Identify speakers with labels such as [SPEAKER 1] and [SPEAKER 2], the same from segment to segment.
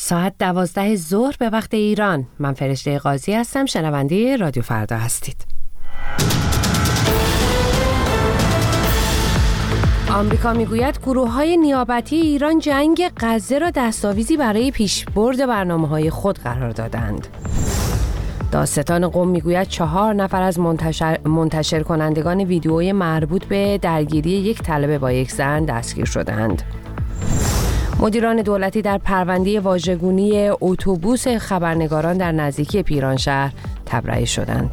[SPEAKER 1] ساعت 12 ظهر به وقت ایران. من فرشته قاضی هستم، شنونده رادیو فردا هستید. آمریکا میگوید گروه‌های نیابتی ایران جنگ غزه را دستاویزی برای پیشبرد برنامه‌های خود قرار دادند. دادستان قم میگوید 4 نفر از منتشر کنندگان ویدیوی مربوط به درگیری یک طالب با یک زن دستگیر شدند. مدیران دولتی در پرونده واژگونی اتوبوس خبرنگاران در نزدیکی پیرانشهر تبرئه شدند.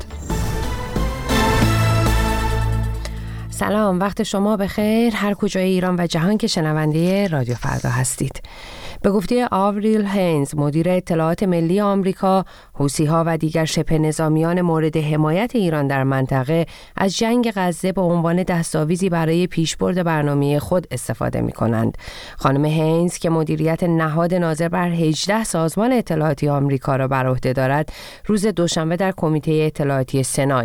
[SPEAKER 1] سلام، وقت شما بخیر هر کجای ایران و جهان که شنونده رادیو فردا هستید. به گفته آوریل هینز، مدیر اطلاعات ملی آمریکا، حوثی‌ها و دیگر شبه نظامیان مورد حمایت ایران در منطقه از جنگ غزه به عنوان دستاویزی برای پیشبرد برنامه خود استفاده می‌کنند. خانم هینز که مدیریت نهاد ناظر بر 18 سازمان اطلاعاتی آمریکا را بر عهده دارد، روز دوشنبه در کمیته اطلاعاتی سنا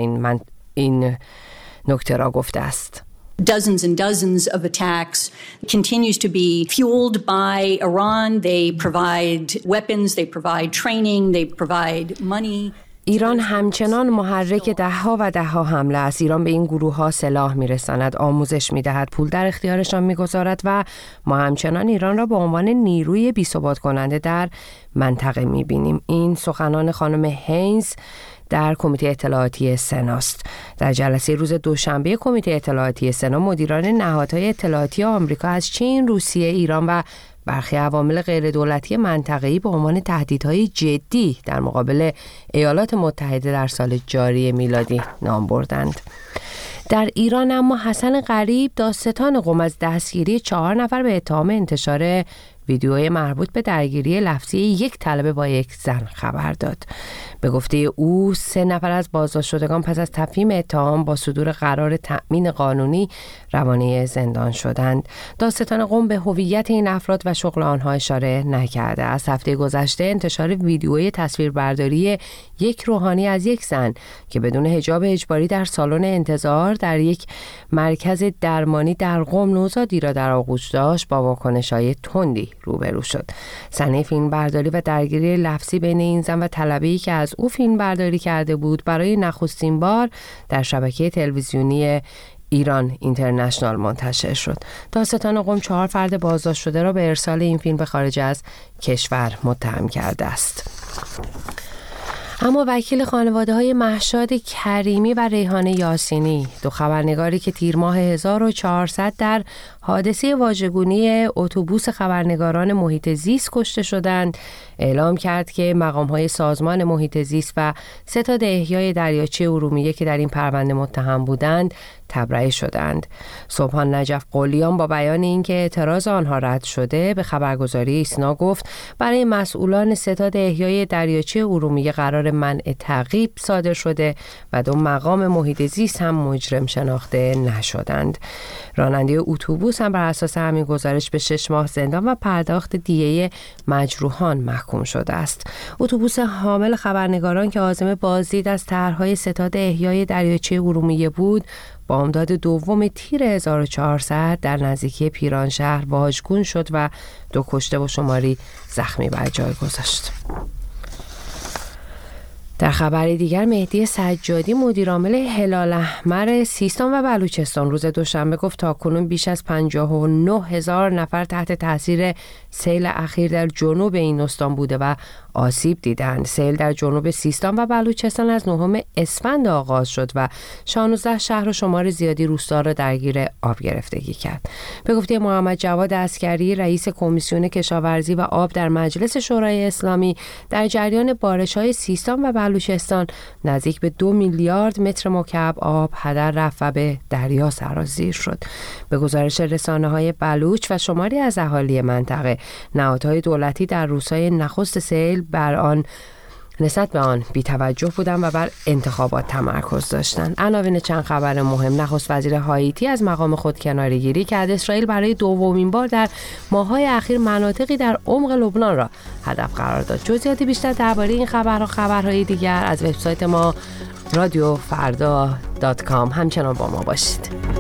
[SPEAKER 1] این نکته را گفته است.
[SPEAKER 2] Dozens and dozens of attacks continues to be fueled by Iran. They provide weapons, they provide training, they provide money.
[SPEAKER 1] ایران همچنان محرک ده‌ها و ده‌ها حمله است. ایران به این گروه‌ها سلاح می‌رساند، آموزش می‌دهد، پول در اختیارشان می‌گذارد و ما همچنان ایران را به عنوان نیروی بی‌ثبات کننده در منطقه می‌بینیم. این سخنان خانم هینز در کمیته اطلاعاتی سناست. در جلسه روز دوشنبه کمیته اطلاعاتی سنا، مدیران نهادهای اطلاعاتی آمریکا از چین، روسیه، ایران و برخی عوامل غیر دولتی منطقه‌ای به عنوان تهدیدهای جدی در مقابل ایالات متحده در سال جاری میلادی نام بردند. در ایران اما حسن قریب، دادستان قم، از دستگیری 4 نفر به اتهام انتشار ویدیوی مربوط به درگیری لفظی یک طالب با یک زن خبر داد. به گفته او 3 نفر از بازداشت شدگان پس از تفهیم اتهام با صدور قرار تأمین قانونی روانه زندان شدند. دادستان قم به هویت این افراد و شغل آنها اشاره نکرده. از هفته گذشته انتشار ویدیوی تصویربرداری یک روحانی از یک زن که بدون حجاب اجباری در سالن انتظار در یک مرکز درمانی در قم نوزادی را در آغوش داشت با واکنش‌های تندی روبرو شد. صحنه فیلم برداری و درگیری لفظی بین این زن و طلبه‌ای که از او فیلم برداری کرده بود برای نخستین بار در شبکه تلویزیونی ایران اینترنشنال منتشر شد. دادستان قم 4 فرد بازداشت شده را به ارسال این فیلم به خارج از کشور متهم کرده است. اما وکیل خانواده‌های مهشاد کریمی و ریحانه یاسینی، 2 خبرنگاری که تیر ماه 1400 در حادثه واژگونی اتوبوس خبرنگاران محیط زیست کشته شدند، اعلام کرد که مقام‌های سازمان محیط زیست و ستاد احیای دریاچه ارومیه که در این پرونده متهم بودند تبرئه شدند. سبحان نجف قلیان با بیان اینکه اعتراض آنها رد شده به خبرگزاری ایسنا گفت برای مسئولان ستاد احیای دریاچه ارومیه قرار منع تعقیب صادر شده و 2 مقام محیط زیست هم مجرم شناخته نشدند. راننده اتوبوس هم بر اساس همین گزارش به 6 ماه زندان و پرداخت دیه مجروحان محکوم شده است. اتوبوس حامل خبرنگاران که عازم بازدید از طرح‌های ستاد احیای دریاچه ارومیه بود، بامداد 2 تیر 1400 در نزدیکی پیرانشهر واژگون شد و 2 کشته و شماری زخمی بر جای گذاشت. در خبر دیگر، مهدی سجادی، مدیرعامل هلال احمر سیستان و بلوچستان، روز دوشنبه گفت تاکنون بیش از 59,000 نفر تحت تاثیر سیل اخیر در جنوب این استان بوده و آسیب دیدند. سیل در جنوب سیستان و بلوچستان از 9 اسفند آغاز شد و 16 شهر و شمار زیادی روستا را درگیر آب گرفتگی کرد. به گفته محمد جواد عسکری، رئیس کمیسیون کشاورزی و آب در مجلس شورای اسلامی، در جریان بارش‌های سیستان و بلوچستان نزدیک به 2 میلیارد متر مکعب آب هدر رفت و به دریا سرازیر شد. به گزارش رسانه‌های بلوچ و شماری از اهالی منطقه، نهادهای دولتی در روزهای نخست سیل نسبت به آن بی‌توجه بودند و بر انتخابات تمرکز داشتند. عناوین چند خبر مهم: نخست وزیر هایتی از مقام خود کناره‌گیری کرد. اسرائیل برای 2مین بار در ماه‌های اخیر مناطقی در عمق لبنان را هدف قرار داد. جزئیات بیشتر درباره این خبرها و خبرهای دیگر از وبسایت ما رادیوفردا.com همچنان با ما باشید.